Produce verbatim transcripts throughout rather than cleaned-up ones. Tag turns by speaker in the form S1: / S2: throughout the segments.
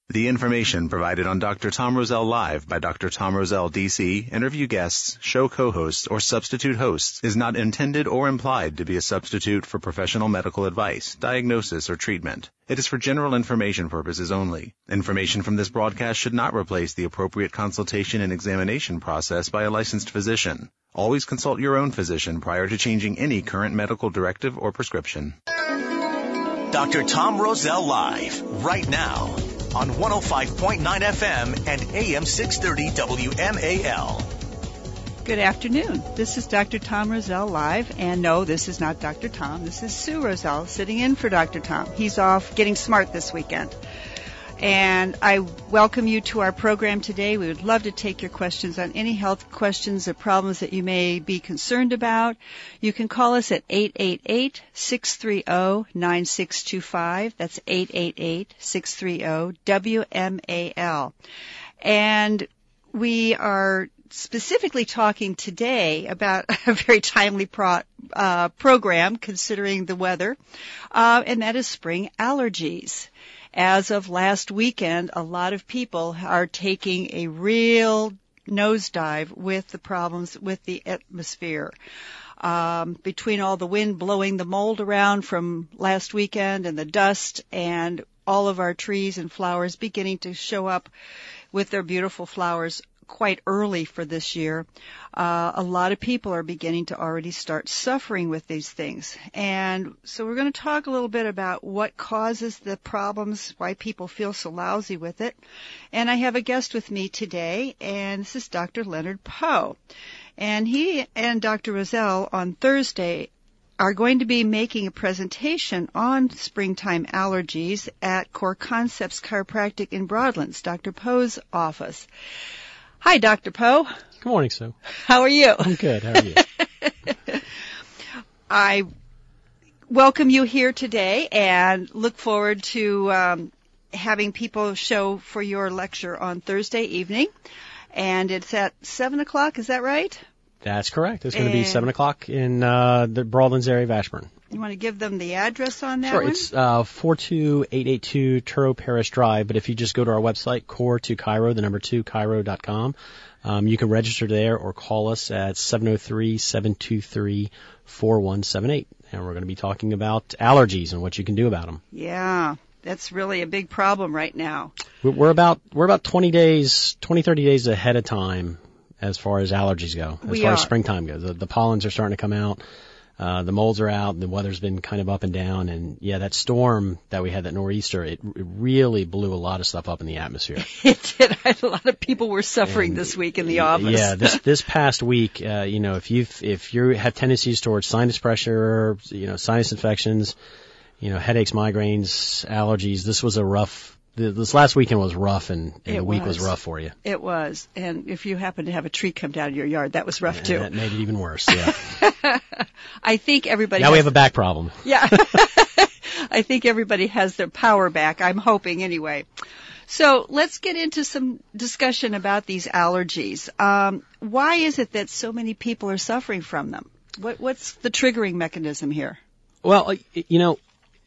S1: The information provided on Doctor Tom Rosell Live by Doctor Tom Rosell, D C, interview guests, show co-hosts, or substitute hosts is not intended or implied to be a substitute for professional medical advice, diagnosis, or treatment. It is for general information purposes only. Information from this broadcast should not replace the appropriate consultation and examination process by a licensed physician. Always consult your own physician prior to changing any current medical directive or prescription.
S2: Doctor Tom Rosell Live, right now, on one oh five point nine F M and A M six thirty W M A L.
S3: Good afternoon. This is Doctor Tom Rosell Live, and no, this is not Doctor Tom. This is Sue Rosell sitting in for Doctor Tom. He's off getting smart this weekend. And I welcome you to our program today. We would love to take your questions on any health questions or problems that you may be concerned about. You can call us at eight eight eight, six three zero, nine six two five. That's eight eight eight, six three zero, W M A L. And we are specifically talking today about a very timely pro, uh, program considering the weather, uh, and that is spring allergies. As of last weekend, a lot of people are taking a real nosedive with the problems with the atmosphere. Um, between all the wind blowing the mold around from last weekend and the dust and all of our trees and flowers beginning to show up with their beautiful flowers quite early for this year, uh, a lot of people are beginning to already start suffering with these things. And so we're going to talk a little bit about what causes the problems, why people feel so lousy with it. And I have a guest with me today, and this is Doctor Leonard Poe. And he and Doctor Rosell on Thursday are going to be making a presentation on springtime allergies at Core Concepts Chiropractic in Broadlands, Doctor Poe's office. Hi, Doctor Poe.
S4: Good morning, Sue.
S3: How are you?
S4: I'm good. How are you?
S3: I welcome you here today and look forward to um, having people show for your lecture on Thursday evening. And it's at seven o'clock, is that right?
S4: That's correct. It's going to be seven o'clock in uh, the Broadlands area of Ashburn.
S3: You want to give them the address on that
S4: sure,
S3: one?
S4: Sure. It's uh, four two eight eight two Turo Parish Drive, but if you just go to our website, core to chiro, the number two, chiro dot com, um, you can register there or call us at seven oh three, seven two three, four one seven eight. And we're going to be talking about allergies and what you can do about them.
S3: Yeah, that's really a big problem right now.
S4: We're about we're about twenty days, twenty, thirty days ahead of time as far as allergies go, as
S3: we
S4: far
S3: are.
S4: as springtime goes. The, the pollens are starting to come out. Uh, the molds are out, and the weather's been kind of up and down, and yeah, that storm that we had, that nor'easter, it, it really blew a lot of stuff up in the atmosphere.
S3: It did. A lot of people were suffering and, this week in the office.
S4: Yeah, this this past week, uh, you know, if you if you have tendencies towards sinus pressure, you know, sinus infections, you know, headaches, migraines, allergies, this was a rough. This last weekend was rough, and, and the week was. was rough for you.
S3: It was. And if you happen to have a tree come down in your yard, that was rough,
S4: and
S3: too.
S4: That made it even worse, yeah.
S3: I think everybody
S4: Now
S3: has,
S4: we have a back problem.
S3: Yeah. I think everybody has their power back. I'm hoping, anyway. So let's get into some discussion about these allergies. Um, why is it that so many people are suffering from them? What, what's the triggering mechanism here?
S4: Well, you know,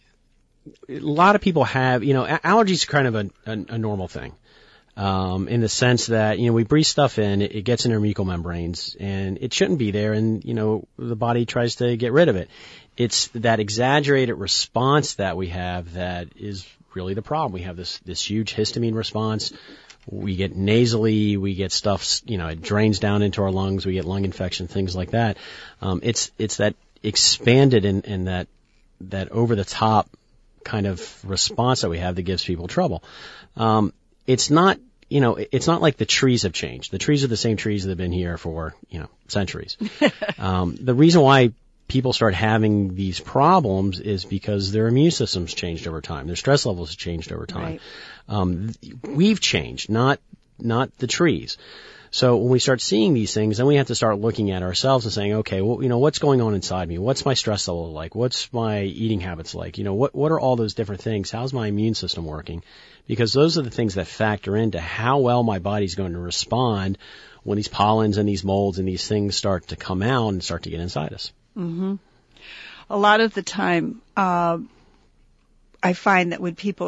S4: a lot of people have, you know, allergies are kind of a, a, a normal thing, um, in the sense that, you know, we breathe stuff in, it, it gets in our mucous membranes, and it shouldn't be there, and, you know, the body tries to get rid of it. It's that exaggerated response that we have that is really the problem. We have this, this huge histamine response. We get nasally, we get stuff, you know, it drains down into our lungs, we get lung infection, things like that. Um, it's, it's that expanded and, and that, that over the top kind of response that we have that gives people trouble. Um, it's not, you know, it's not like the trees have changed. The trees are the same trees that have been here for, you know, centuries. um, the reason why people start having these problems is because their immune system's changed over time. Their stress levels have changed over time.
S3: Right.
S4: Um, we've changed, not, not the trees. So when we start seeing these things, then we have to start looking at ourselves and saying, okay, well, you know, what's going on inside me? What's my stress level like? What's my eating habits like? You know, what, what are all those different things? How's my immune system working? Because those are the things that factor into how well my body's going to respond when these pollens and these molds and these things start to come out and start to get inside us.
S3: Mm-hmm. A lot of the time, uh, I find that when people are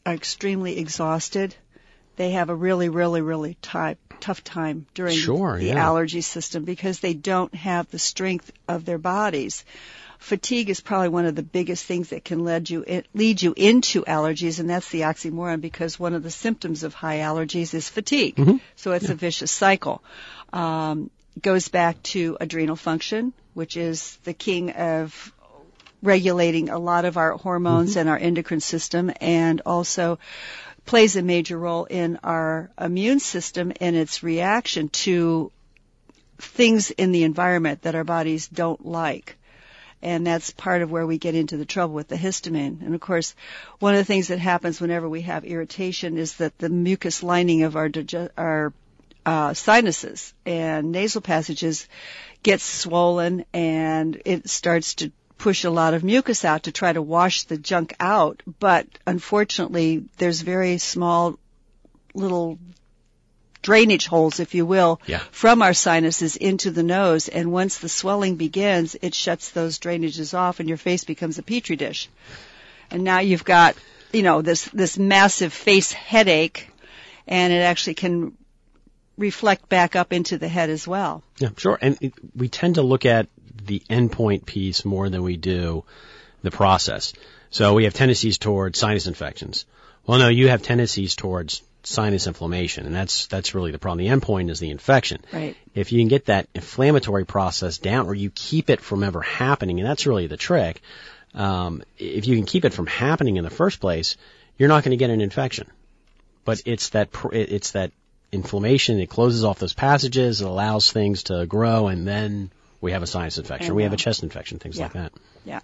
S3: are extremely exhausted. They have a really, really, really t- tough time during
S4: sure,
S3: the
S4: yeah.
S3: allergy system because they don't have the strength of their bodies. Fatigue is probably one of the biggest things that can lead you lead you into allergies, and that's the oxymoron, because one of the symptoms of high allergies is fatigue.
S4: Mm-hmm.
S3: So it's
S4: yeah.
S3: a vicious cycle. Um, goes back to adrenal function, which is the king of regulating a lot of our hormones
S4: mm-hmm.
S3: and our endocrine system, and also plays a major role in our immune system and its reaction to things in the environment that our bodies don't like. And that's part of where we get into the trouble with the histamine. And of course, one of the things that happens whenever we have irritation is that the mucus lining of our dig- our uh, sinuses and nasal passages gets swollen, and it starts to push a lot of mucus out to try to wash the junk out. But unfortunately, there's very small little drainage holes, if you will,
S4: yeah.
S3: from our sinuses into the nose, and once the swelling begins, it shuts those drainages off, and your face becomes a petri dish. And now you've got, you know, this this massive face headache, and it actually can reflect back up into the head as well.
S4: Yeah, sure. And it, we tend to look at the endpoint piece more than we do the process. So we have tendencies towards sinus infections. Well, no, you have tendencies towards sinus inflammation, and that's that's really the problem. The endpoint is the infection.
S3: Right.
S4: If you can get that inflammatory process down, or you keep it from ever happening, and that's really the trick, um, if you can keep it from happening in the first place, you're not going to get an infection. But it's that pr- it's that inflammation. It closes off those passages. It allows things to grow, and then we have a sinus infection.
S3: And
S4: we
S3: now.
S4: have a chest infection, things
S3: Yeah.
S4: like that.
S3: Yeah.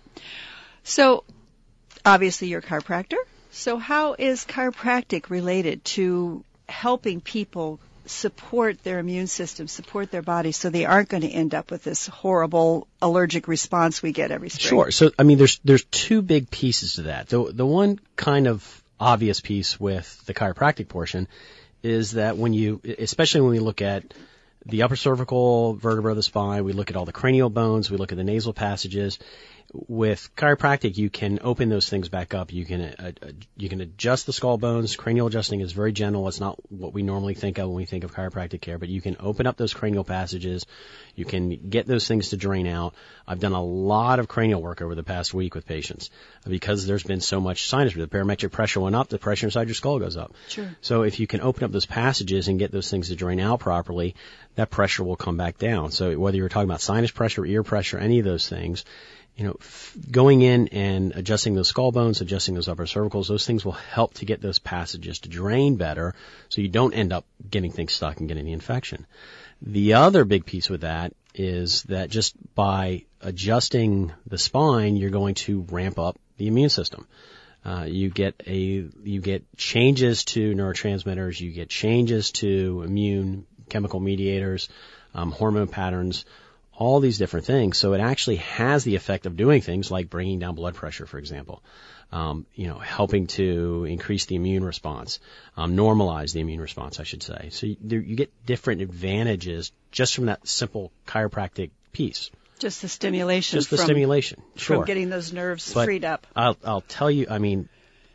S3: So, obviously, you're a chiropractor. So how is chiropractic related to helping people support their immune system, support their body, so they aren't going to end up with this horrible allergic response we get every spring?
S4: Sure. So, I mean, there's there's two big pieces to that. The the one kind of obvious piece with the chiropractic portion is that when you, especially when we look at the upper cervical vertebra of the spine, we look at all the cranial bones, we look at the nasal passages. With chiropractic, you can open those things back up. You can uh, uh, you can adjust the skull bones. Cranial adjusting is very gentle. It's not what we normally think of when we think of chiropractic care, but you can open up those cranial passages. You can get those things to drain out. I've done a lot of cranial work over the past week with patients because there's been so much sinus. The barometric pressure went up, the pressure inside your skull goes up.
S3: Sure.
S4: So if you can open up those passages and get those things to drain out properly, that pressure will come back down. So whether you're talking about sinus pressure, ear pressure, any of those things, you know, f- going in and adjusting those skull bones, adjusting those upper cervicals, those things will help to get those passages to drain better so you don't end up getting things stuck and getting the infection. The other big piece with that is that just by adjusting the spine, you're going to ramp up the immune system. Uh, you get a, you get changes to neurotransmitters, you get changes to immune chemical mediators, um, hormone patterns, all these different things. So it actually has the effect of doing things like bringing down blood pressure, for example, um, you know, helping to increase the immune response, um, normalize the immune response, I should say. So you, there, you get different advantages just from that simple chiropractic piece.
S3: Just the stimulation.
S4: Just the
S3: from,
S4: stimulation, sure.
S3: From getting those nerves
S4: But
S3: freed up.
S4: I'll, I'll tell you, I mean,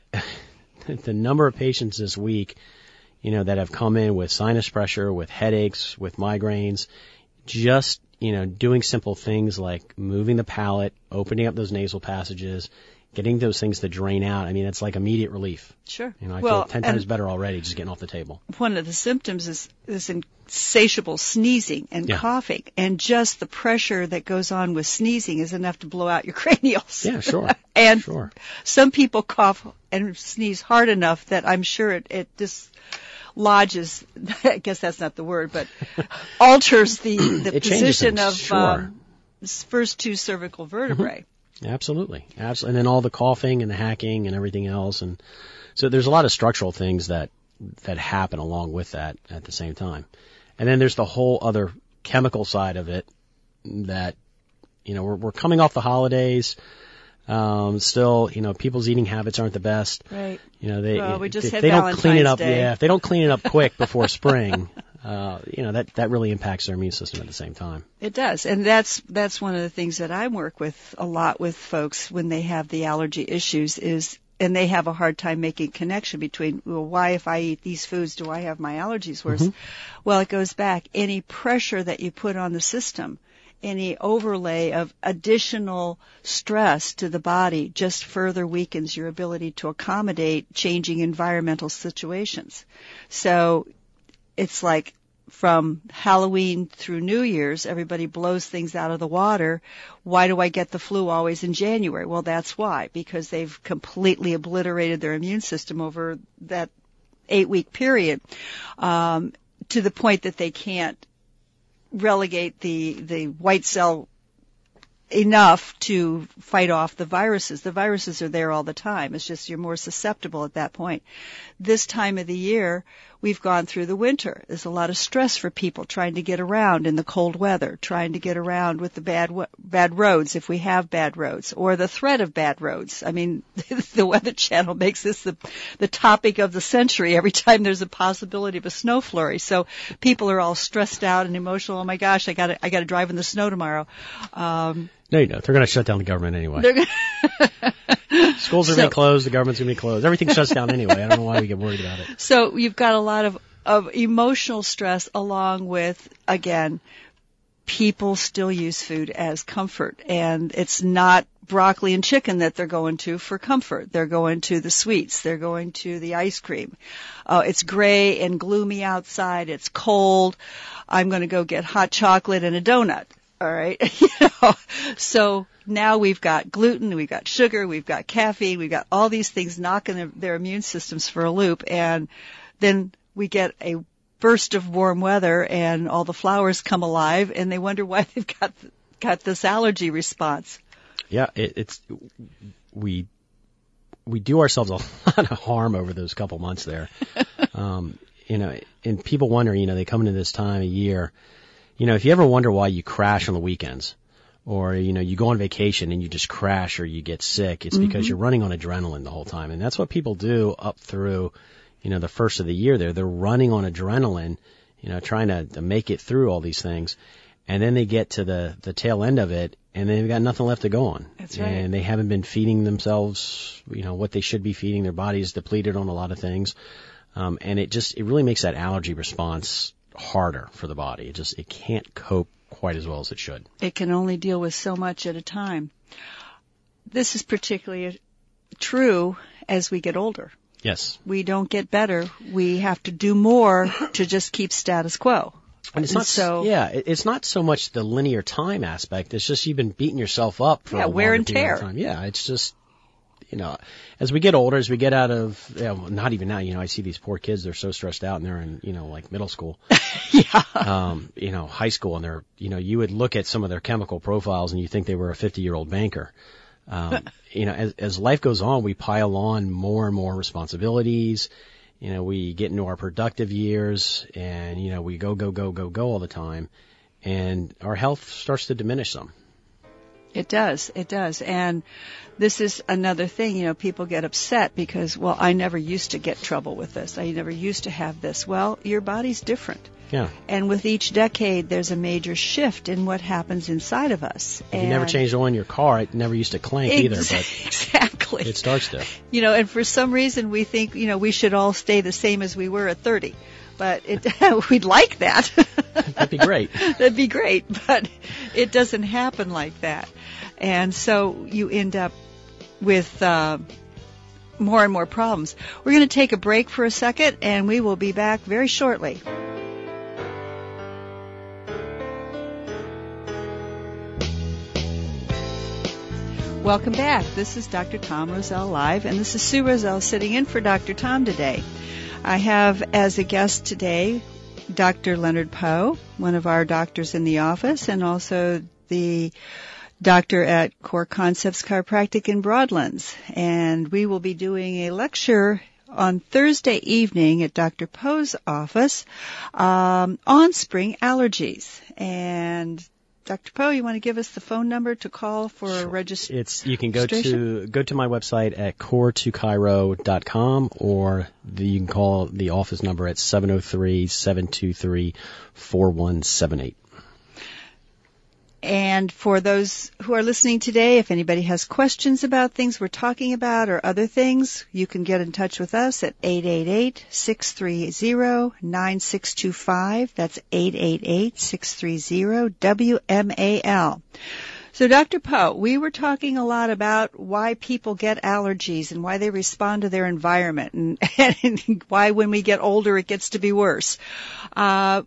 S4: the number of patients this week, you know, that have come in with sinus pressure, with headaches, with migraines, just, you know, doing simple things like moving the palate, opening up those nasal passages, getting those things to drain out. I mean, it's like immediate relief.
S3: Sure.
S4: You know, I
S3: well,
S4: feel ten times better already just getting off the table.
S3: One of the symptoms is this insatiable sneezing and
S4: Yeah.
S3: coughing, and just the pressure that goes on with sneezing is enough to blow out your cranials.
S4: Yeah, sure.
S3: and
S4: sure.
S3: some people cough and sneeze hard enough that I'm sure it, it dislodges, I guess that's not the word, but alters the, the
S4: It changes
S3: position
S4: things,
S3: of
S4: sure.
S3: um, first two cervical vertebrae.
S4: Absolutely. Absolutely. And then all the coughing and the hacking and everything else. And so there's a lot of structural things that, that happen along with that at the same time. And then there's the whole other chemical side of it that, you know, we're, we're coming off the holidays. Um, still, you know, people's eating habits aren't the best.
S3: Right.
S4: You know, they,
S3: Well, we just
S4: if
S3: had
S4: they don't clean it
S3: Valentine's
S4: up.
S3: Day.
S4: Yeah. If they don't clean it up quick before spring, uh, you know, that, that really impacts their immune system at the same time.
S3: It does, and that's that's one of the things that I work with a lot with folks when they have the allergy issues is and they have a hard time making connection between, well, why if I eat these foods do I have my allergies worse? Mm-hmm. Well, it goes back. Any pressure that you put on the system, any overlay of additional stress to the body just further weakens your ability to accommodate changing environmental situations. So it's like from Halloween through New Year's, everybody blows things out of the water. Why do I get the flu always in January? Well, that's why, because they've completely obliterated their immune system over that eight-week period, um, to the point that they can't relegate the, the white cell enough to fight off the viruses. The viruses are there all the time. It's just you're more susceptible at that point. This time of the year, we've gone through the winter. There's a lot of stress for people trying to get around in the cold weather, trying to get around with the bad bad roads, if we have bad roads, or the threat of bad roads. I mean, the Weather Channel makes this the, the topic of the century every time there's a possibility of a snow flurry. So people are all stressed out and emotional. Oh my gosh, I got I got to drive in the snow tomorrow. Um,
S4: No, you don't. They're going to shut down the government anyway.
S3: They're gonna
S4: Schools are
S3: so,
S4: going to be closed. The government's going to be closed. Everything shuts down anyway. I don't know why we get worried about it.
S3: So you've got a lot of, of emotional stress along with, again, people still use food as comfort. And it's not broccoli and chicken that they're going to for comfort. They're going to the sweets. They're going to the ice cream. Uh, it's gray and gloomy outside. It's cold. I'm going to go get hot chocolate and a donut. All right. you know, so now we've got gluten, we've got sugar, we've got caffeine, we've got all these things knocking their, their immune systems for a loop, and then we get a burst of warm weather and all the flowers come alive and they wonder why they've got got this allergy response.
S4: Yeah, it, it's we we do ourselves a lot of harm over those couple months there. um, you know, and people wonder, you know, they come into this time of year. You know, if you ever wonder why you crash on the weekends, or, you know, you go on vacation and you just crash or you get sick, it's because mm-hmm. you're running on adrenaline the whole time. And that's what people do up through, you know, the first of the year there. They're running on adrenaline, you know, trying to, to make it through all these things. And then they get to the, the tail end of it and they've got nothing left to go on.
S3: That's right.
S4: And they haven't been feeding themselves, you know, what they should be feeding. Their body is depleted on a lot of things. Um, and it just, it really makes that allergy response harder for the body. It just, it can't cope quite as well as it should.
S3: It can only deal with so much at a time. This is particularly true as we get older.
S4: Yes.
S3: We don't get better. We have to do more to just keep status quo.
S4: And it's not so. Yeah, it's not so much the linear time aspect. It's just you've been beating yourself up for
S3: yeah,
S4: a
S3: wear and
S4: period
S3: tear.
S4: of time. Yeah, it's just, you know, as we get older, as we get out of, you know, not even now, you know, I see these poor kids, they're so stressed out and they're in, you know, like middle school,
S3: yeah,
S4: um, you know, high school, and they're, you know, you would look at some of their chemical profiles and you think they were a fifty year old banker. Um, you know, as, as life goes on, we pile on more and more responsibilities. You know, we get into our productive years and, you know, we go, go, go, go, go all the time, and our health starts to diminish some.
S3: It does. It does. And this is another thing, you know, people get upset because, well, I never used to get trouble with this. I never used to have this. Well, your body's different.
S4: Yeah.
S3: And with each decade, there's a major shift in what happens inside of us.
S4: If
S3: and
S4: you never changed oil in your car, it never used to clank
S3: ex-
S4: either, but
S3: exactly.
S4: it starts to.
S3: You know, and for some reason we think, you know, we should all stay the same as we were at thirty. But it, we'd like that.
S4: That'd be great.
S3: That'd be great, but it doesn't happen like that. And so you end up with uh, more and more problems. We're going to take a break for a second, and we will be back very shortly. Welcome back. This is Doctor Tom Roselle Live, and this is Sue Roselle sitting in for Doctor Tom today. I have as a guest today Doctor Leonard Poe, one of our doctors in the office, and also the doctor at Core Concepts Chiropractic in Broadlands. And we will be doing a lecture on Thursday evening at Doctor Poe's office um, on spring allergies. And Doctor Poe, you want to give us the phone number to call for
S4: sure.
S3: registration?
S4: It's you can go to go to my website at core to chiro dot com, or the, you can call the office number at seven oh three, seven two three, four one seven eight. seven oh three, seven two three, four one seven eight.
S3: Well, And for those who are listening today, if anybody has questions about things we're talking about or other things, you can get in touch with us at eight eight eight, six three zero, nine six two five. That's eight eight eight, six three zero, W M A L. So, Doctor Poe, we were talking a lot about why people get allergies and why they respond to their environment and, and why when we get older it gets to be worse. Uh,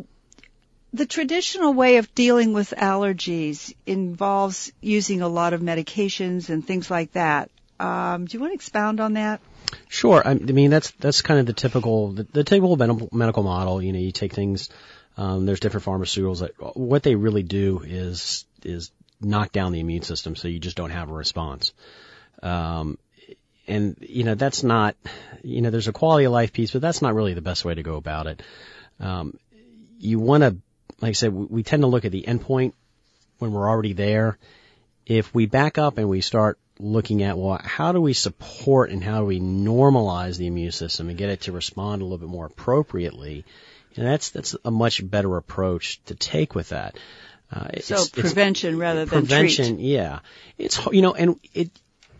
S3: The traditional way of dealing with allergies involves using a lot of medications and things like that. Um, do you want to expound on that?
S4: Sure. I mean, that's that's kind of the typical the, the typical medical model. You know, you take things. Um, there's different pharmaceuticals that what they really do is is knock down the immune system, so you just don't have a response. Um, and you know, that's not. You know, there's a quality of life piece, but that's not really the best way to go about it. Um, you want to. Like I said, we tend to look at the endpoint when we're already there. If we back up and we start looking at, well, how do we support and how do we normalize the immune system and get it to respond a little bit more appropriately, and that's that's a much better approach to take with that. Uh,
S3: so
S4: it's,
S3: prevention
S4: it's,
S3: rather than
S4: prevention,
S3: treat.
S4: yeah. It's you know, and it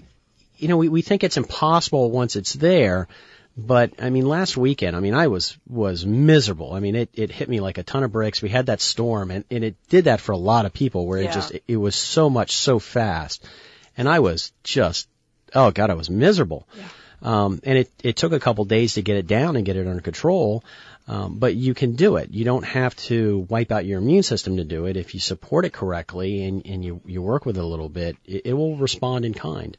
S4: you know we we think it's impossible once it's there. But, I mean, last weekend, I mean, I was, was miserable. I mean, it, it hit me like a ton of bricks. We had that storm and, and it did that for a lot of people where
S3: yeah.
S4: it just, it, it was so much so fast. And I was just, oh God, I was miserable.
S3: Yeah.
S4: Um, and it, it took a couple days to get it down and get it under control. Um, but you can do it. You don't have to wipe out your immune system to do it. If you support it correctly and, and you, you work with it a little bit, it, it will respond in kind.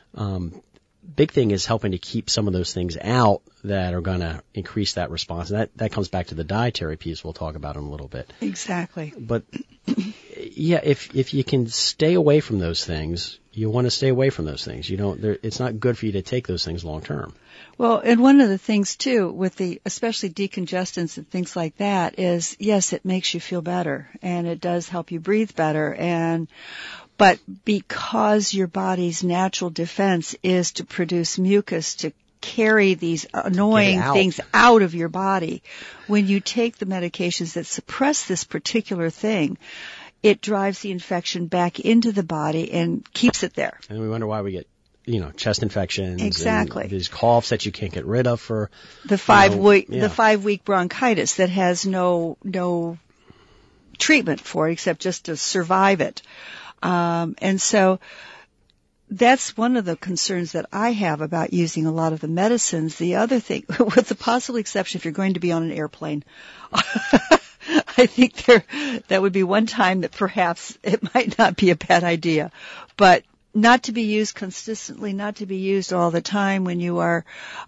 S4: Um, Big thing is helping to keep some of those things out that are going to increase that response. And that, that comes back to the dietary piece we'll talk about in a little bit.
S3: Exactly.
S4: But, yeah, if if you can stay away from those things, you want to stay away from those things. You don't. It's not good for you to take those things long term.
S3: Well, and one of the things, too, with the, especially decongestants and things like that is, yes, it makes you feel better, and it does help you breathe better, and but because your body's natural defense is to produce mucus to carry these annoying
S4: out.
S3: things out of your body, when you take the medications that suppress this particular thing, it drives the infection back into the body and keeps it there.
S4: And we wonder why we get, you know, chest infections.
S3: Exactly.
S4: And these coughs that you can't get rid of for
S3: the five
S4: you know,
S3: week
S4: yeah.
S3: the five week bronchitis that has no no treatment for it except just to survive it. Um, and so that's one of the concerns that I have about using a lot of the medicines. The other thing, with the possible exception if you're going to be on an airplane, I think there that would be one time that perhaps it might not be a bad idea. But not to be used consistently, not to be used all the time when you are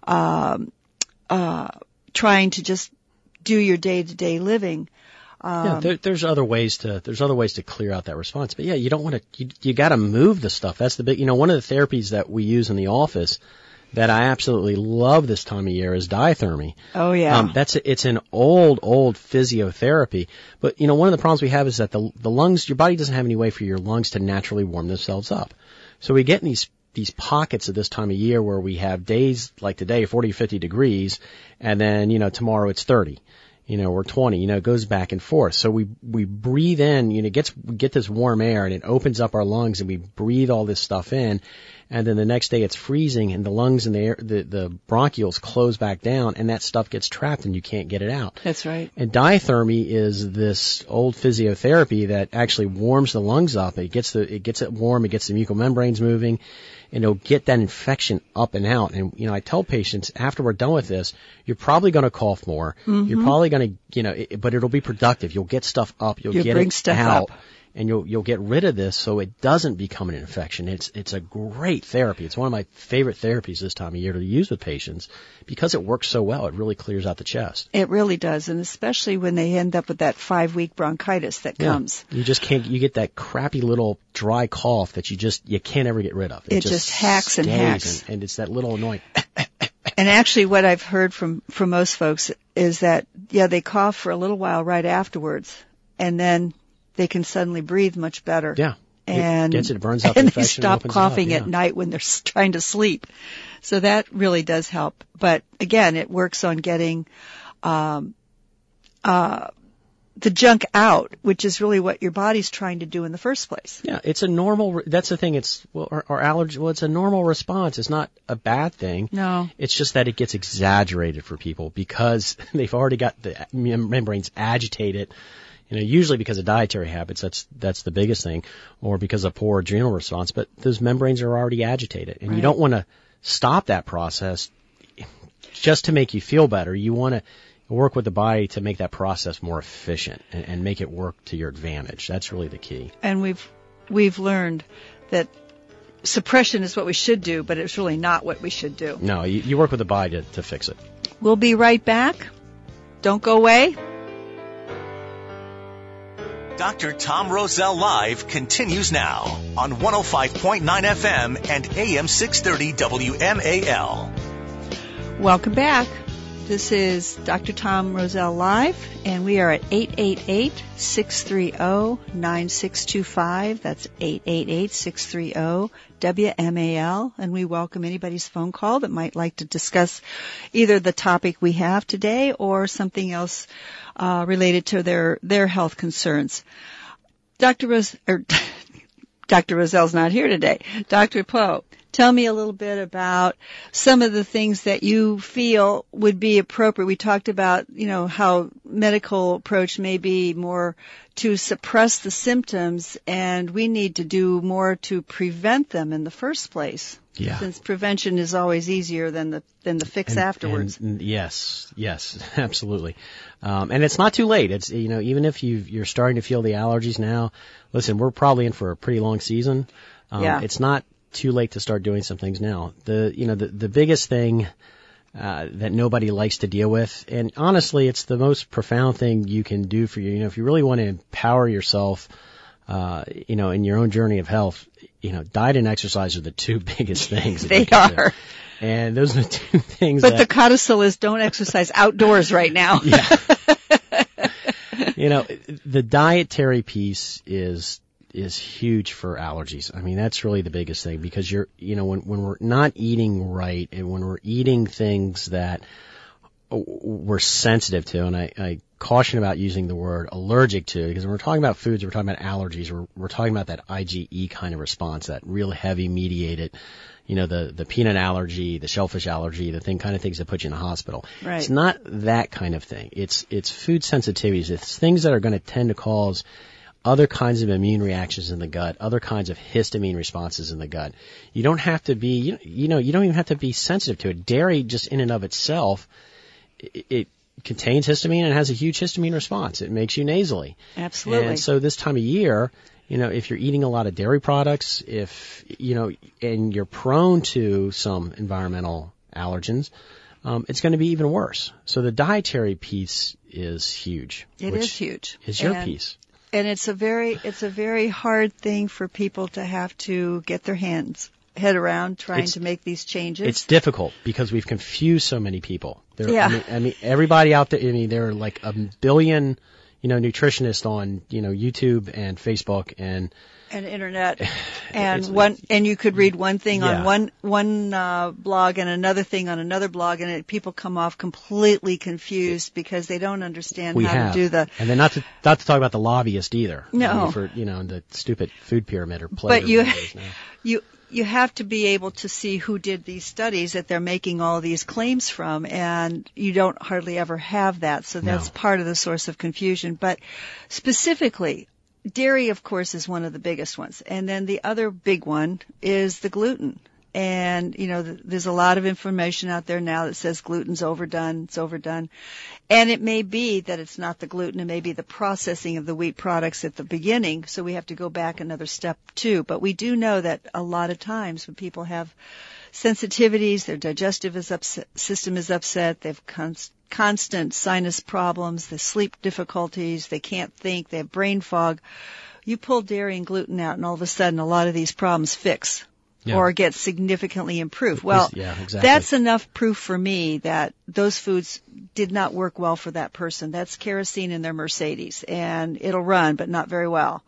S3: um, uh, trying to just do your day-to-day living. Um,
S4: yeah, there, there's other ways to there's other ways to clear out that response. But yeah, you don't want to you, you got to move the stuff. That's the big. You know, one of the therapies that we use in the office that I absolutely love this time of year is diathermy.
S3: Oh yeah,
S4: um, that's a, it's an old old physiotherapy. But you know, one of the problems we have is that the the lungs, your body doesn't have any way for your lungs to naturally warm themselves up. So we get in these these pockets at this time of year where we have days like today, forty, fifty degrees, and then you know tomorrow it's thirty. You know, or twenty, you know, it goes back and forth. So we, we breathe in, you know, it gets, we get this warm air and it opens up our lungs and we breathe all this stuff in. And then the next day it's freezing and the lungs and the air, the, the bronchioles close back down and that stuff gets trapped and you can't get it out.
S3: That's right.
S4: And diathermy is this old physiotherapy that actually warms the lungs up. It gets the, it gets it warm, it gets the mucous membranes moving, and it'll get that infection up and out. And, you know, I tell patients after we're done with this, you're probably going to cough more. Mm-hmm. You're probably going to, you know, it, but it'll be productive. You'll get stuff up. You'll,
S3: you'll
S4: get
S3: bring
S4: it
S3: stuff
S4: out.
S3: Up.
S4: And you'll, you'll get rid of this so it doesn't become an infection. It's, it's a great therapy. It's one of my favorite therapies this time of year to use with patients because it works so well. It really clears out the chest.
S3: It really does. And especially when they end up with that five week bronchitis that
S4: yeah.
S3: comes.
S4: You just can't, you get that crappy little dry cough that you just, you can't ever get rid of.
S3: It, it just, just hacks and hacks.
S4: And, and it's that little annoying.
S3: And actually what I've heard from, from most folks is that, yeah, they cough for a little while right afterwards and then they can suddenly breathe much better.
S4: Yeah.
S3: And,
S4: it gets it, burns out
S3: and
S4: the infection.
S3: they stop
S4: and
S3: coughing
S4: it up,
S3: at
S4: yeah.
S3: night when they're trying to sleep. So that really does help. But again, it works on getting, um, uh, the junk out, which is really what your body's trying to do in the first place.
S4: Yeah, it's a normal, re- that's the thing, it's, well, our, our allergy, well, it's a normal response. It's not a bad thing.
S3: No.
S4: It's just that it gets exaggerated for people because they've already got the mem- membranes agitated, you know, usually because of dietary habits, that's, that's the biggest thing, or because of poor adrenal response, but those membranes are already agitated, and
S3: right.
S4: you don't want to stop that process just to make you feel better. You want to work with the body to make that process more efficient and, and make it work to your advantage. That's really the key.
S3: And we've we've learned that suppression is what we should do, but it's really not what we should do.
S4: No, you, you work with the body to, to fix it.
S3: We'll be right back. Don't go away.
S2: Doctor Tom Rosell Live continues now on one oh five point nine F M and A M six thirty W M A L.
S3: Welcome back. This is Doctor Tom Rosell Live, and we are at eight eight eight, six three zero, nine six two five. That's eight eight eight, six three zero, W M A L, and we welcome anybody's phone call that might like to discuss either the topic we have today or something else uh, related to their, their health concerns. Doctor Ros- or Doctor Rosell's not here today. Doctor Poe, tell me a little bit about some of the things that you feel would be appropriate. We talked about, you know, how medical approach may be more to suppress the symptoms, and we need to do more to prevent them in the first place.
S4: Yeah.
S3: Since prevention is always easier than the than the fix
S4: and,
S3: afterwards.
S4: And yes, yes, absolutely. Um, and it's not too late. It's, you know, even if you you're starting to feel the allergies now, listen, we're probably in for a pretty long season. Um,
S3: yeah.
S4: It's not too late to start doing some things now. The, you know, the, the biggest thing, uh, that nobody likes to deal with, and honestly, it's the most profound thing you can do for you. You know, if you really want to empower yourself, uh, you know, in your own journey of health, you know, diet and exercise are the two biggest things. That
S3: They
S4: you can
S3: are.
S4: do. And those are the two things
S3: But
S4: that,
S3: the codicil is don't exercise outdoors right now.
S4: yeah. You know, the dietary piece is is huge for allergies. I mean, that's really the biggest thing, because you're, you know, when when we're not eating right and when we're eating things that we're sensitive to, and I, I caution about using the word allergic to, because when we're talking about foods, we're talking about allergies, we're we're talking about that I G E kind of response, that real heavy mediated, you know, the, the peanut allergy, the shellfish allergy, the thing kind of things that put you in the hospital.
S3: Right.
S4: It's not that kind of thing. It's, it's food sensitivities. It's things that are going to tend to cause other kinds of immune reactions in the gut, other kinds of histamine responses in the gut. You don't have to be, you, you know, you don't even have to be sensitive to it. Dairy just in and of itself, it, it contains histamine and has a huge histamine response. It makes you nasally.
S3: Absolutely.
S4: And so this time of year, you know, if you're eating a lot of dairy products, if, you know, and you're prone to some environmental allergens, um, it's going to be even worse. So the dietary piece is huge.
S3: It
S4: which
S3: is huge.
S4: Is your
S3: and,
S4: piece.
S3: And it's a very, it's a very hard thing for people to have to get their hands, head around trying
S4: It's-
S3: to make these changes.
S4: It's difficult because we've confused so many people. There,
S3: Yeah.
S4: I mean, I mean, everybody out there, I mean, there are like a billion, you know, nutritionists on, you know, YouTube and Facebook and,
S3: and internet, and
S4: It's-
S3: one, and you could read one thing
S4: Yeah.
S3: on one one uh, blog and another thing on another blog, and it, people come off completely confused because they don't understand
S4: we
S3: how
S4: have.
S3: to do the.
S4: And then not to, not to talk about the lobbyist either.
S3: No.
S4: I mean, for, you know, the stupid food pyramid or pleasure.
S3: But you,
S4: mongers now.
S3: you, you have to be able to see who did these studies that they're making all these claims from, and you don't hardly ever have that. So that's
S4: No.
S3: part of the source of confusion. But specifically, dairy, of course, is one of the biggest ones. And then the other big one is the gluten. And, you know, th- there's a lot of information out there now that says gluten's overdone, it's overdone. And it may be that it's not the gluten, it may be the processing of the wheat products at the beginning, so we have to go back another step too. But we do know that a lot of times when people have sensitivities, their digestive is upset, system is upset, they have const- constant sinus problems, the sleep difficulties, they can't think, they have brain fog. You pull dairy and gluten out and all of a sudden a lot of these problems fix.
S4: Yeah.
S3: Or get significantly improved. Well,
S4: Yeah, exactly.
S3: that's enough proof for me that those foods did not work well for that person. That's kerosene in their Mercedes, and it'll run, but not very well.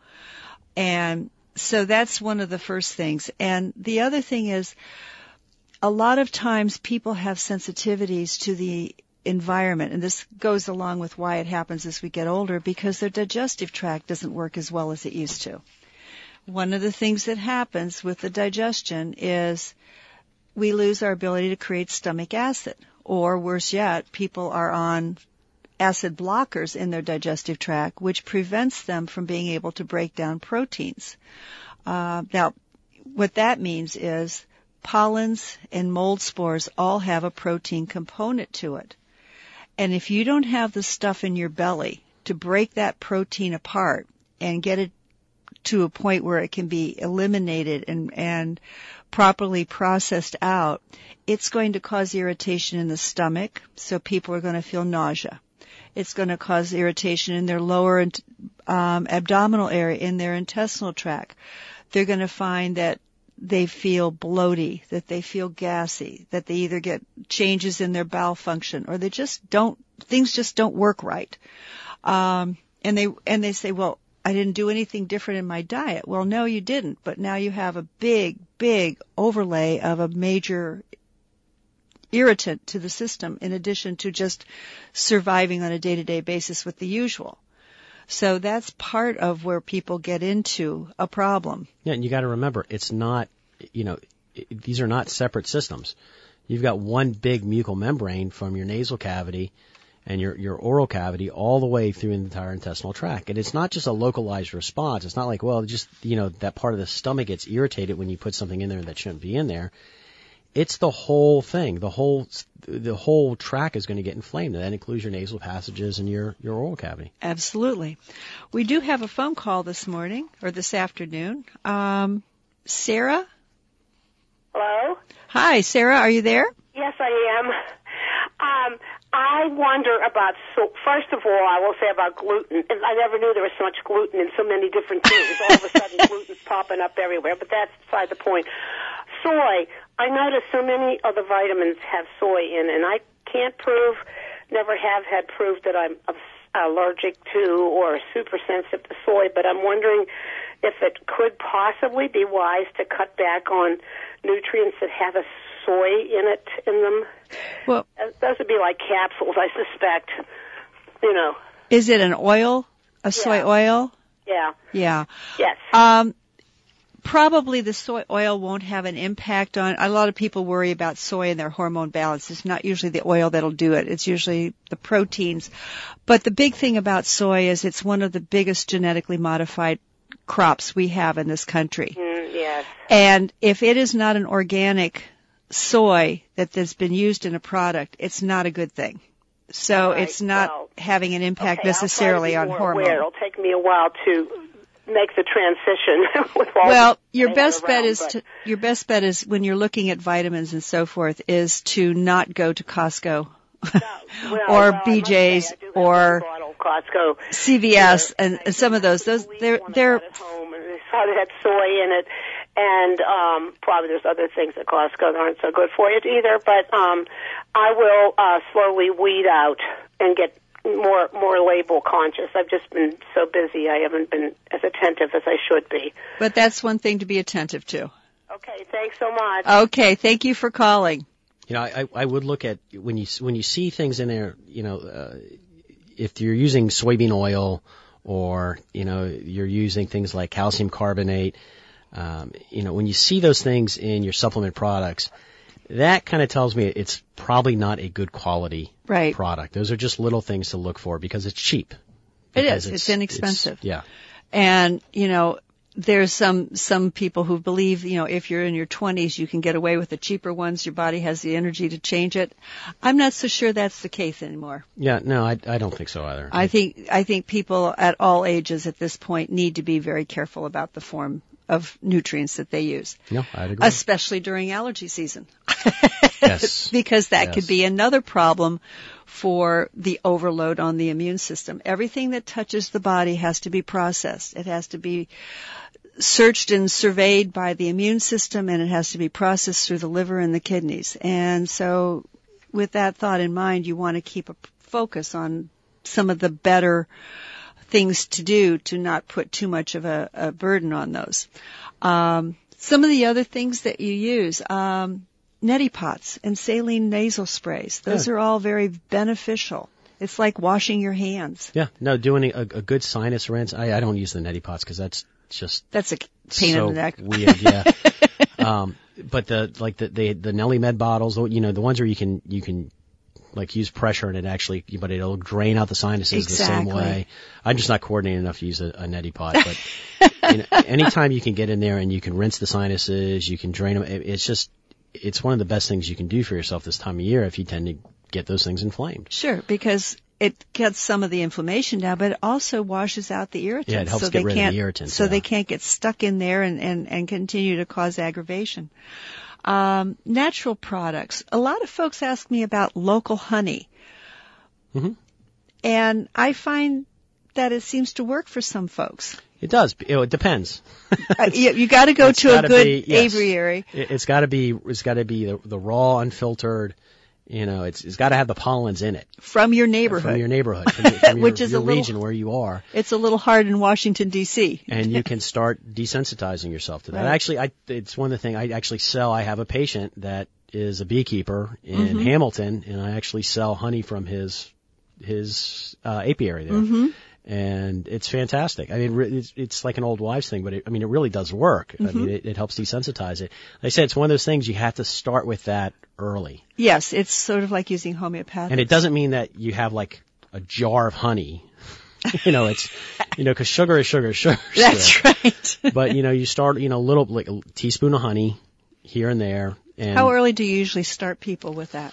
S3: And so that's one of the first things. And the other thing is, a lot of times people have sensitivities to the environment, and this goes along with why it happens as we get older, because their digestive tract doesn't work as well as it used to. One of the things that happens with the digestion is we lose our ability to create stomach acid, or worse yet, people are on acid blockers in their digestive tract, which prevents them from being able to break down proteins. Uh, now, what that means is pollens and mold spores all have a protein component to it. And if you don't have the stuff in your belly to break that protein apart and get it to a point where it can be eliminated and, and properly processed out, it's going to cause irritation in the stomach, so people are going to feel nausea. It's going to cause irritation in their lower um, abdominal area, in their intestinal tract. They're going to find that they feel bloaty, that they feel gassy, that they either get changes in their bowel function, or they just don't, things just don't work right. Um, and they, and they say, well, I didn't do anything different in my diet. Well, no, you didn't, but now you have a big, big overlay of a major irritant to the system, in addition to just surviving on a day-to-day basis with the usual. So that's part of where people get into a problem.
S4: Yeah, and you got to remember, it's not, you know, it, these are not separate systems. You've got one big mucal membrane from your nasal cavity and your, your oral cavity all the way through the entire intestinal tract. And it's not just a localized response. It's not like, well, just, you know, that part of the stomach gets irritated when you put something in there that shouldn't be in there. It's the whole thing. The whole the whole tract is going to get inflamed, and that includes your nasal passages and your, your oral cavity.
S3: Absolutely. We do have a phone call this morning, or this afternoon. Um, Sarah?
S5: Hello?
S3: Hi, Sarah, are you there?
S5: Yes, I am. Um, I wonder about, so first of all, I will say about gluten. I never knew there was so much gluten in so many different things. All of a sudden, gluten's popping up everywhere, but that's beside the point. Soy. I notice so many of the vitamins have soy in, and I can't prove, never have had proof that I'm allergic to or super sensitive to soy, but I'm wondering if it could possibly be wise to cut back on nutrients that have a soy in it, in them.
S3: Well,
S5: those would be like capsules, I suspect, you know.
S3: Is it an oil, a soy
S5: yeah.
S3: oil?
S5: Yeah.
S3: Yeah.
S5: Yes.
S3: Um, Probably the soy oil won't have an impact on, a lot of people worry about soy and their hormone balance. It's not usually the oil that'll do it. It's usually the proteins. But the big thing about soy is it's one of the biggest genetically modified crops we have in this country.
S5: Mm, yes.
S3: And if it is not an organic soy that has been used in a product, it's not a good thing. So
S5: right,
S3: it's not
S5: well,
S3: having an impact
S5: okay,
S3: necessarily on hormones.
S5: It'll take me a while to make the transition with all
S3: well
S5: the
S3: your best
S5: around,
S3: bet is
S5: but...
S3: to, your best bet is when you're looking at vitamins and so forth is to not go to Costco
S5: no, well,
S3: or
S5: well,
S3: B J's
S5: say,
S3: or
S5: Costco,
S3: C V S and, and some of those those they're they're
S5: at home and they saw they had soy in it, and um probably there's other things at Costco that aren't so good for you either, but um I will uh slowly weed out and get more more label conscious. I've just been so busy I haven't been as attentive as I should be.
S3: But that's one thing to be attentive to.
S5: Okay, thanks so much.
S3: Okay, thank you for calling.
S4: You know, I, I would look at when you when you see things in there. You know, uh, if you're using soybean oil or you know you're using things like calcium carbonate. Um, you know, when you see those things in your supplement products, that kind of tells me it's probably not a good quality
S3: right.
S4: product. Those are just little things to look for because it's cheap.
S3: It is. It's, it's inexpensive.
S4: It's, yeah.
S3: And, you know, there's some, some people who believe, you know, if you're in your twenties, you can get away with the cheaper ones. Your body has the energy to change it. I'm not so sure that's the case anymore.
S4: Yeah, no, I, I don't think so either.
S3: I think, I think people at all ages at this point need to be very careful about the form of nutrients that they use.
S4: No, I'd agree.
S3: Especially during allergy season.
S4: Yes.
S3: Because that
S4: yes.
S3: could be another problem for the overload on the immune system. Everything that touches the body has to be processed. It has to be searched and surveyed by the immune system, and it has to be processed through the liver and the kidneys. And so with that thought in mind, you want to keep a focus on some of the better things to do to not put too much of a, a burden on those. Um, some of the other things that you use, um, neti pots and saline nasal sprays. Those
S4: Yeah.
S3: are all very beneficial. It's like washing your hands.
S4: Yeah, no, doing a, a good sinus rinse. I, I don't use the neti pots because that's just
S3: That's a pain
S4: so
S3: in the neck.
S4: weird. Yeah. um, but the like the the, the Nelly Med bottles, you know, the ones where you can you can like use pressure and it actually, but it'll drain out the sinuses
S3: Exactly.
S4: the same way. I'm just not coordinated enough to use a, a neti pot, but you know, anytime you can get in there and you can rinse the sinuses, you can drain them. It, it's just it's one of the best things you can do for yourself this time of year if you tend to get those things inflamed.
S3: Sure, because it gets some of the inflammation down, but it also washes out the irritants.
S4: Yeah, it helps
S3: so
S4: get
S3: they
S4: rid of
S3: can't,
S4: the irritants,
S3: So
S4: yeah.
S3: they can't get stuck in there and, and, and continue to cause aggravation. Um, natural products. A lot of folks ask me about local honey.
S4: Mm-hmm.
S3: And I find that it seems to work for some folks.
S4: It does. It, it depends.
S3: uh, you you got to go
S4: It's
S3: to a
S4: gotta
S3: good
S4: be- yes.
S3: aviary.
S4: It, it's got to be. It's got to be the, the raw, unfiltered. You know, it's it's got to have the pollens in it
S3: From your neighborhood.
S4: from your neighborhood, from, your- from
S3: Which
S4: your,
S3: is
S4: your
S3: a little-
S4: region where you are,
S3: It's a little hard in Washington, D C
S4: and you can start desensitizing yourself to that.
S3: Right.
S4: Actually, I it's one of the things I actually sell. I have a patient that is a beekeeper in
S3: Mm-hmm.
S4: Hamilton, and I actually sell honey from his his uh, apiary there.
S3: Mm-hmm.
S4: And it's fantastic. I mean, re- it's, it's like an old wives thing, but it, I mean, it really does work. I mean, it, it helps desensitize it. Like I said, it's one of those things you have to start with that early.
S3: Yes, it's sort of like using homeopathic.
S4: And it doesn't mean that you have like a jar of honey. You know, it's, you know, cause sugar is sugar is sugar.
S3: That's
S4: still.
S3: right.
S4: But, you know, you start, you know, a little, like a teaspoon of honey here and there. And,
S3: How early do you usually start people with that?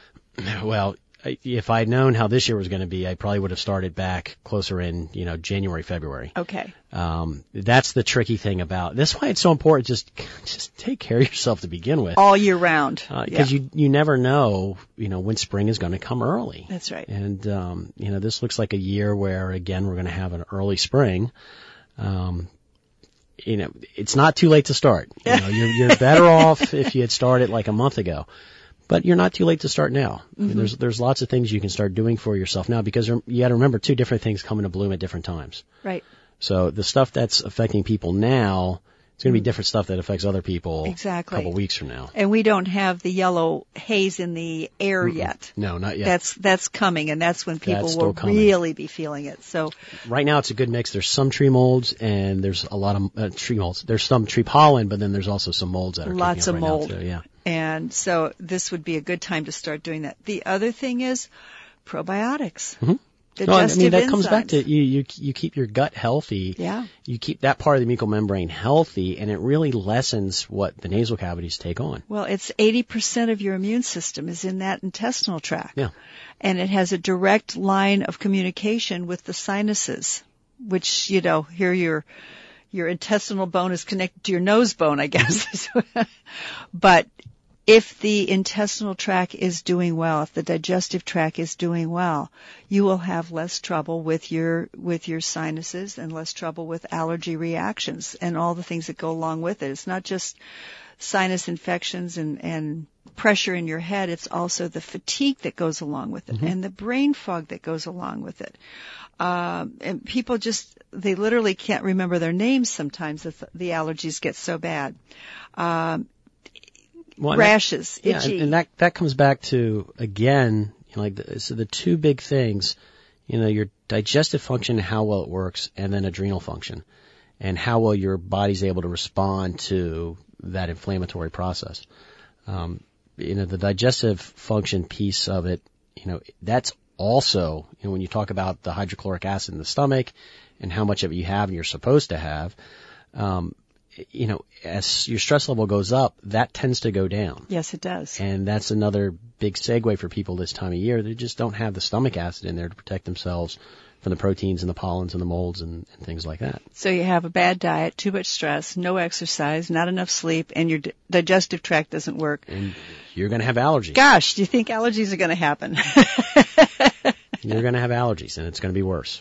S4: well, I- if I'd known how this year was going to be, I probably would have started back closer in, you know, January, February.
S3: Okay.
S4: Um, that's the tricky thing about, that's why it's so important. Just, just take care of yourself to begin with.
S3: All year round.
S4: Uh 'cause
S3: Yeah.
S4: you, you never know, you know, when spring is going to come early.
S3: That's right.
S4: And, um, you know, this looks like a year where, again, we're going to have an early spring. Um, you know, it's not too late to start. You know, you're, you're better off if you had started like a month ago. But you're not too late to start now. I mean, there's there's lots of things you can start doing for yourself now because you got to remember two different things come into bloom at different times.
S3: Right.
S4: So the stuff that's affecting people now, it's going to be different stuff that affects other people
S3: Exactly.
S4: a couple weeks from now.
S3: And we don't have the yellow haze in the air yet.
S4: No, not yet.
S3: That's that's coming, and that's when people
S4: That's still
S3: will
S4: coming.
S3: really be feeling it. So
S4: Right now it's a good mix. There's some tree molds and there's a lot of uh, tree molds. There's some tree pollen, but then there's also some molds that are
S3: Lots
S4: kicking
S3: of
S4: up right
S3: mold.
S4: now too. Yeah.
S3: and so this would be a good time to start doing that. The other thing is probiotics.
S4: Mhm.
S3: Digestive
S4: No, I mean that comes back
S3: enzymes.
S4: to you, you. You keep your gut healthy.
S3: Yeah.
S4: You keep that part of the mucal membrane healthy, and it really lessens what the nasal cavities take on.
S3: Well, it's eighty percent of your immune system is in that intestinal tract.
S4: Yeah.
S3: And it has a direct line of communication with the sinuses, which, you know, here your your intestinal bone is connected to your nose bone, I guess. But if the intestinal tract is doing well, if the digestive tract is doing well, you will have less trouble with your with your sinuses and less trouble with allergy reactions and all the things that go along with it. It's not just sinus infections and, and pressure in your head, it's also the fatigue that goes along with it and the brain fog that goes along with it. Um, and people just, they literally can't remember their names sometimes if the allergies get so bad. Um,
S4: Well, and that-
S3: rashes,
S4: Yeah,
S3: itchy.
S4: and, and that that comes back to again, you know, like the, so the two big things, you know, your digestive function, how well it works, and then adrenal function, and how well your body's able to respond to that inflammatory process. Um, you know, the digestive function piece of it, you know, that's also, you know, when you talk about the hydrochloric acid in the stomach and how much of it you have and you're supposed to have, um, you know, as your stress level goes up, that tends to go down.
S3: Yes, it does.
S4: And that's another big segue for people this time of year. They just don't have the stomach acid in there to protect themselves from the proteins and the pollens and the molds and, and things like that.
S3: So you have a bad diet, too much stress, no exercise, not enough sleep, and your d- digestive tract doesn't work.
S4: And you're going to have allergies.
S3: Gosh, do you think allergies are going to happen?
S4: You're going to have allergies, and it's going to be worse.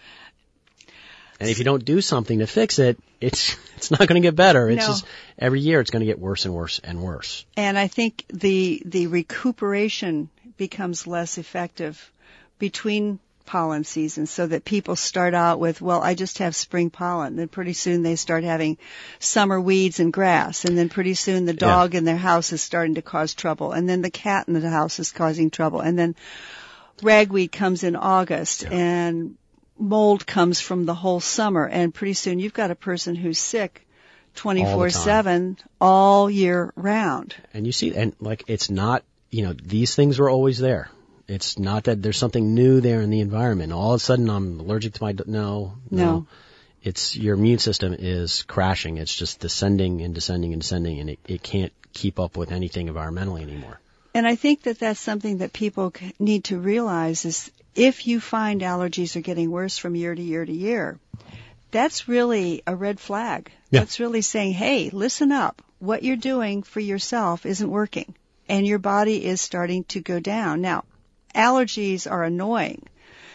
S4: And if you don't do something to fix it, it's it's not going to get better. It's
S3: No.
S4: just every year it's going to get worse and worse and worse.
S3: And I think the the recuperation becomes less effective between pollen season, so that people start out with, well, I just have spring pollen. Then pretty soon they start having summer weeds and grass. And then pretty soon the dog yeah. in their house is starting to cause trouble. And then the cat in the house is causing trouble. And then ragweed comes in August, yeah. and mold comes from the whole summer. And pretty soon you've got a person who's sick twenty-four seven all year round.
S4: And you see, and like, it's not, you know, these things were always there. It's not that there's something new there in the environment. All of a sudden I'm allergic to my, no, no.
S3: No.
S4: It's your immune system is crashing. It's just descending and descending and descending, and it, it can't keep up with anything environmentally anymore.
S3: And I think that that's something that people need to realize is if you find allergies are getting worse from year to year to year, that's really a red flag.
S4: Yeah.
S3: That's really saying, hey, listen up. What you're doing for yourself isn't working, and your body is starting to go down. Now, allergies are annoying,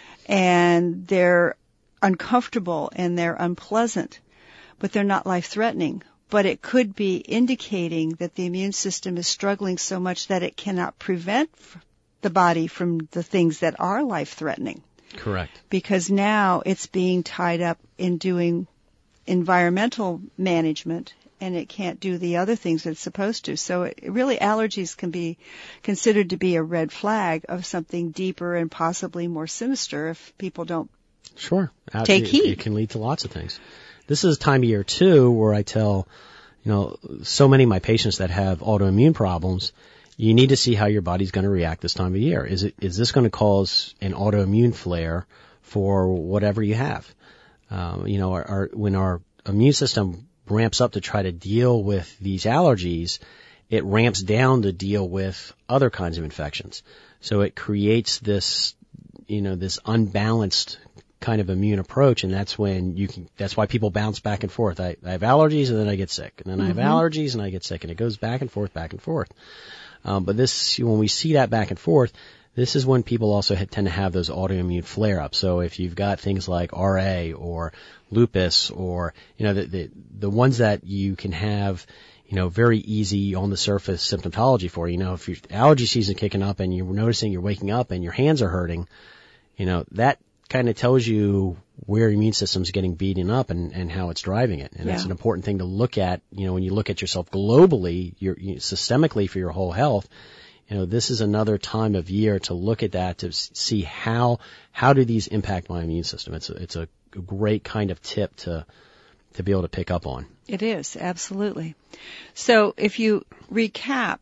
S3: and they're uncomfortable, and they're unpleasant, but they're not life-threatening. But it could be indicating that the immune system is struggling so much that it cannot prevent the body from the things that are life-threatening.
S4: Correct.
S3: Because now it's being tied up in doing environmental management, and it can't do the other things that it's supposed to. So it, really allergies can be considered to be a red flag of something deeper and possibly more sinister if people don't
S4: sure.
S3: take
S4: it,
S3: heed.
S4: It can lead to lots of things. This is a time of year, too, where I tell, you know, so many of my patients that have autoimmune problems, you need to see how your body's going to react this time of year. Is it is this going to cause an autoimmune flare for whatever you have? Um, you know, our, our, when our immune system ramps up to try to deal with these allergies, it ramps down to deal with other kinds of infections. So it creates this, you know, this unbalanced kind of immune approach, and that's when you can, that's why people bounce back and forth. I, I have allergies and then I get sick, and then mm-hmm. I have allergies and I get sick, and it goes back and forth, back and forth. Um, but this, when we see that back and forth, this is when people also tend to have those autoimmune flare-ups. So if you've got things like R A or lupus, or, you know, the, the, the ones that you can have, you know, very easy on the surface symptomatology for, you know, if your allergy season kicking up and you're noticing you're waking up and your hands are hurting, you know, that kind of tells you where your immune system's getting beaten up and, and how it's driving it. And
S3: yeah.
S4: that's an important thing to look at, you know, when you look at yourself globally, you're, you, systemically for your whole health. You know, this is another time of year to look at that, to see how, how do these impact my immune system. It's a, it's a great kind of tip to, to be able to pick up on.
S3: It is, absolutely. So if you recap,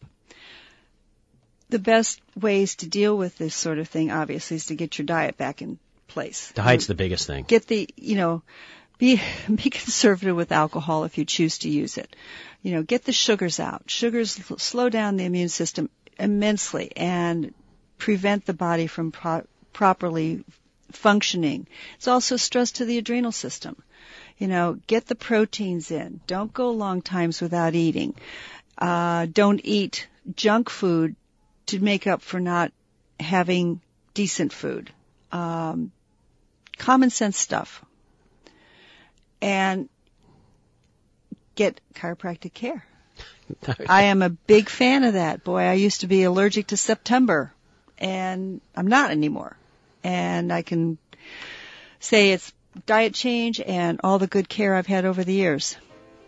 S3: the best ways to deal with this sort of thing, obviously, is to get your diet back in place.
S4: Diet's the biggest thing.
S3: Get the, you know, be, be conservative with alcohol if you choose to use it. You know, get the sugars out. Sugars slow down the immune system immensely and prevent the body from pro- properly functioning. It's also stress to the adrenal system. You know, get the proteins in. Don't go long times without eating. Uh, don't eat junk food to make up for not having decent food. Um, common sense stuff. And get chiropractic care. I am a big fan of that. Boy, I used to be allergic to September, and I'm not anymore. And I can say it's diet change and all the good care I've had over the years.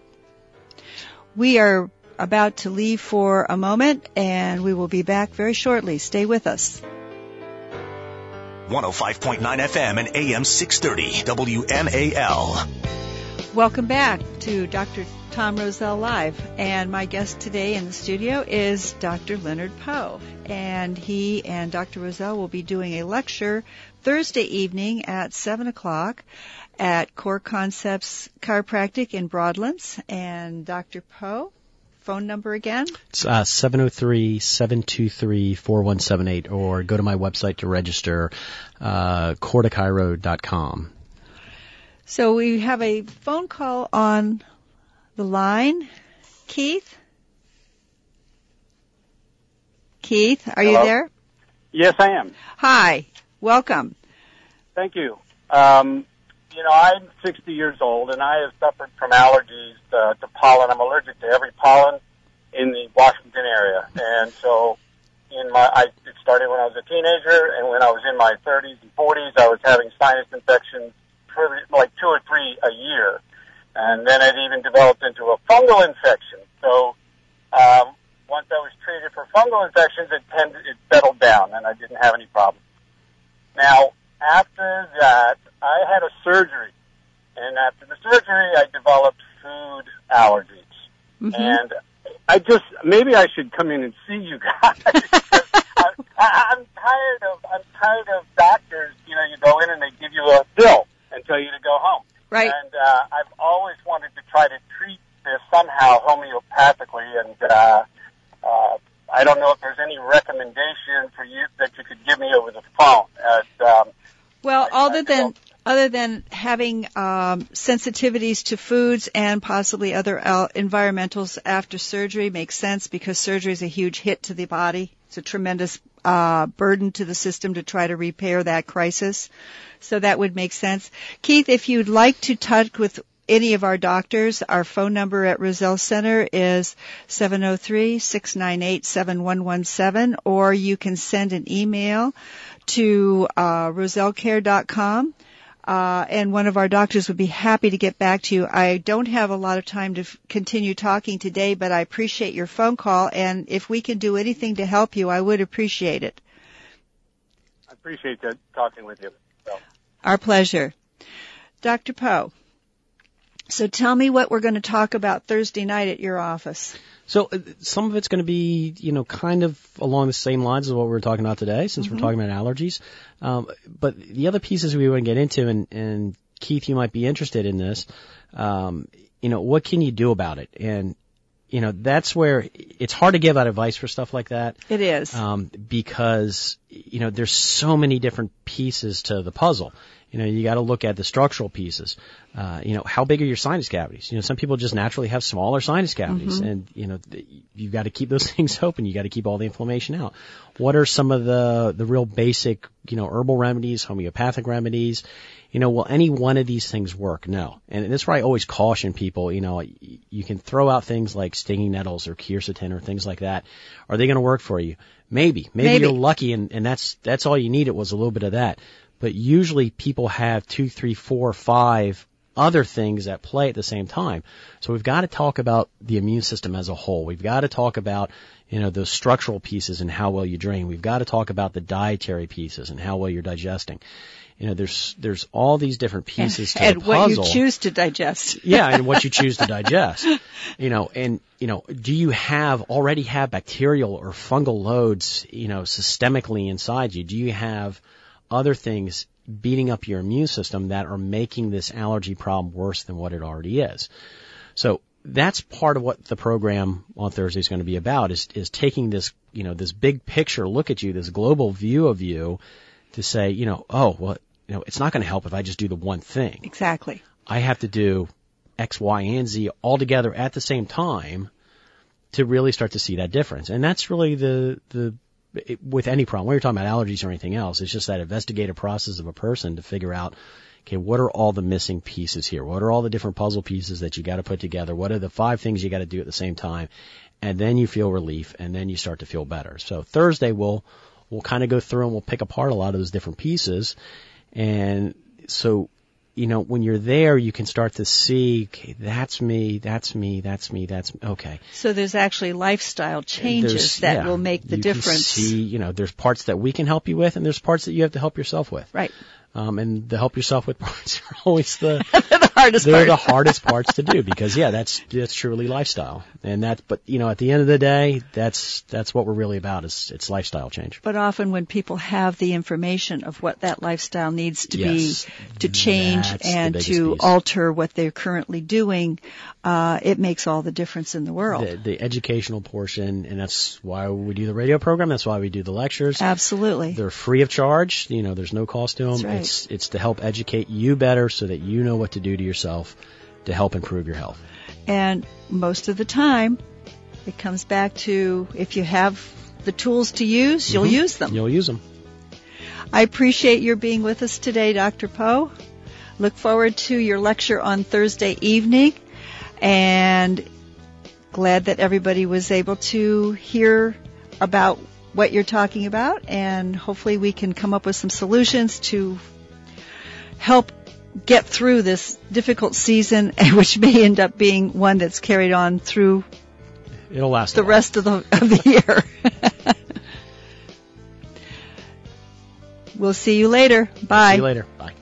S3: We are about to leave for a moment, and we will be back very shortly. Stay with us.
S2: one oh five point nine F M and A M six thirty W M A L.
S3: Welcome back to Doctor Tom Rosell Live, and my guest today in the studio is Doctor Leonard Poe, and he and Doctor Rosell will be doing a lecture Thursday evening at seven o'clock at Core Concepts Chiropractic in Broadlands. And Doctor Poe, phone number again?
S4: It's uh, seven oh three, seven two three, four one seven eight, or go to my website to register, uh, core to chiro dot com.
S3: So we have a phone call on the line. Keith? Keith, are
S6: Hello?
S3: you there?
S6: Yes, I am.
S3: Hi. Welcome.
S6: Thank you. Um, you know, I'm sixty years old, and I have suffered from allergies uh, to pollen. I'm allergic to every pollen in the Washington area. And so in my, I, it started when I was a teenager, and when I was in my thirties and forties, I was having sinus infections for like two or three a year. And then it even developed into a fungal infection. So, um, once I was treated for fungal infections, it tended, it settled down, and I didn't have any problems. Now, after that, I had a surgery. And after the surgery, I developed food allergies. Mm-hmm. And I just, maybe I should come in and see you guys. I, I, I'm tired of, I'm tired of doctors, you know, you go in and they give you a bill and tell you to go home.
S3: Right.
S6: And, uh, I've always wanted to try to treat this somehow homeopathically, and, uh, uh, I don't know if there's any recommendation for you that you could give me over the phone. Uh, um,
S3: well,
S6: I,
S3: other
S6: I
S3: than, other than having, um, sensitivities to foods and possibly other uh, environmentals after surgery makes sense, because surgery is a huge hit to the body. It's a tremendous, uh, burden to the system to try to repair that crisis. So that would make sense. Keith, if you'd like to touch with any of our doctors, our phone number at Roselle Center is seven oh three, six nine eight, seven one one seven, or you can send an email to uh, roselle care dot com, uh, and one of our doctors would be happy to get back to you. I don't have a lot of time to f- continue talking today, but I appreciate your phone call, and if we can do anything to help you, I would appreciate it.
S6: I appreciate that, talking with you. So.
S3: Our pleasure. Doctor Poe, so tell me what we're going to talk about Thursday night at your office.
S4: So uh, some of it's going to be, you know, kind of along the same lines as what we were talking about today, since mm-hmm. we're talking about allergies. Um, but the other pieces we want to get into, and, and Keith, you might be interested in this, um, you know, what can you do about it? And, you know, that's where it's hard to give out advice for stuff like that.
S3: It is.
S4: Um, because, you know, there's so many different pieces to the puzzle. You know, you got to look at the structural pieces. Uh, you know, how big are your sinus cavities? You know, some people just naturally have smaller sinus cavities, mm-hmm. and you know, th- you've got to keep those things open. You got to keep all the inflammation out. What are some of the the real basic, you know, herbal remedies, homeopathic remedies? You know, will any one of these things work? No. And that's why I always caution people. You know, you can throw out things like stinging nettles or quercetin or things like that. Are they going to work for you? Maybe. Maybe, Maybe. You're lucky, and, and that's that's all you needed was a little bit of that. But usually people have two, three, four, five other things at play at the same time. So we've got to talk about the immune system as a whole. We've got to talk about, you know, those structural pieces and how well you drain. We've got to talk about the dietary pieces and how well you're digesting. You know, there's there's all these different pieces to
S3: and
S4: the puzzle.
S3: And what you choose to digest.
S4: Yeah, and what you choose to digest. You know, and, you know, do you have, already have bacterial or fungal loads, you know, systemically inside you? Do you have other things beating up your immune system that are making this allergy problem worse than what it already is? So that's part of what the program on Thursday is going to be about, is, is taking this, you know, this big picture look at you, this global view of you, to say, you know, oh, well, you know, it's not going to help if I just do the one thing.
S3: Exactly. I
S4: have to do X, Y, and Z all together at the same time to really start to see that difference. And that's really the, the, It, with any problem, whether you're talking about allergies or anything else, it's just that investigative process of a person to figure out, okay, what are all the missing pieces here? What are all the different puzzle pieces that you got to put together? What are the five things you got to do at the same time? And then you feel relief, and then you start to feel better. So Thursday we'll we'll kind of go through and we'll pick apart a lot of those different pieces, and so, you know, when you're there, you can start to see, okay, that's me, that's me, that's me, that's me. Okay.
S3: So there's actually lifestyle changes
S4: there's,
S3: that
S4: yeah,
S3: will make the
S4: you
S3: difference.
S4: Can see, you know, there's parts that we can help you with, and there's parts that you have to help yourself with.
S3: Right.
S4: Um, and the help yourself with parts are always the,
S3: the hardest
S4: they're
S3: part.
S4: the hardest parts to do, because yeah, that's, that's truly lifestyle. And that, but you know, at the end of the day, that's, that's what we're really about, is it's lifestyle change.
S3: But often when people have the information of what that lifestyle needs to
S4: yes,
S3: be, to change and to
S4: piece.
S3: alter what they're currently doing, uh, it makes all the difference in the world.
S4: The, the educational portion, and that's why we do the radio program, that's why we do the lectures.
S3: Absolutely.
S4: They're free of charge, you know, there's no cost to them.
S3: That's right.
S4: It's, it's to help educate you better so that you know what to do to yourself to help improve your health.
S3: And most of the time, it comes back to, if you have the tools to use, you'll
S4: mm-hmm.
S3: use them.
S4: You'll use them.
S3: I appreciate your being with us today, Doctor Poe. Look forward to your lecture on Thursday evening, and glad that everybody was able to hear about what you're talking about, and hopefully we can come up with some solutions to help get through this difficult season, which may end up being one that's carried on through
S4: It'll last
S3: the rest of the, of the year. We'll see you later. Bye.
S4: See you later. Bye.